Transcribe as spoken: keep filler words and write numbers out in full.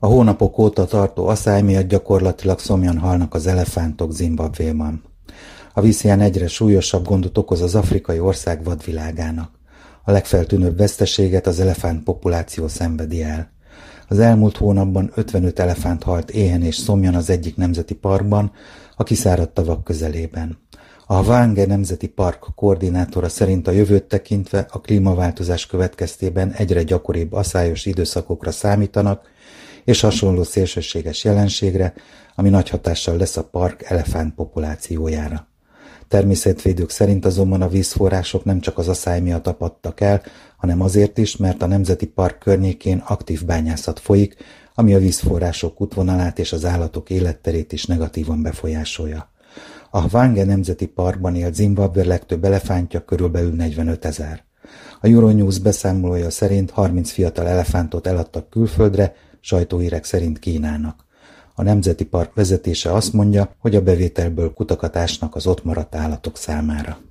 A hónapok óta tartó aszály miatt gyakorlatilag szomjan halnak az elefántok Zimbabvéban. A vízhiány egyre súlyosabb gondot okoz az afrikai ország vadvilágának. A legfeltűnőbb veszteséget az elefánt populáció szenvedi el. Az elmúlt hónapban ötvenöt elefánt halt éhen és szomjan az egyik nemzeti parkban, a kiszáradt tavak közelében. A Hwange Nemzeti Park koordinátora szerint a jövőt tekintve a klímaváltozás következtében egyre gyakoribb aszályos időszakokra számítanak, és hasonló szélsőséges jelenségre, ami nagy hatással lesz a park elefánt populációjára. Természetvédők szerint azonban a vízforrások nem csak az aszály miatt apadtak el, hanem azért is, mert a Nemzeti Park környékén aktív bányászat folyik, ami a vízforrások útvonalát és az állatok életterét is negatívan befolyásolja. A Hwange Nemzeti Parkban élt Zimbabwe legtöbb elefántja körülbelül negyvenötezer. A Euronews beszámolója szerint harminc fiatal elefántot eladtak külföldre, sajtóhírek szerint Kínának. A Nemzeti Park vezetése azt mondja, hogy a bevételből kutakat ásnak az ott maradt állatok számára.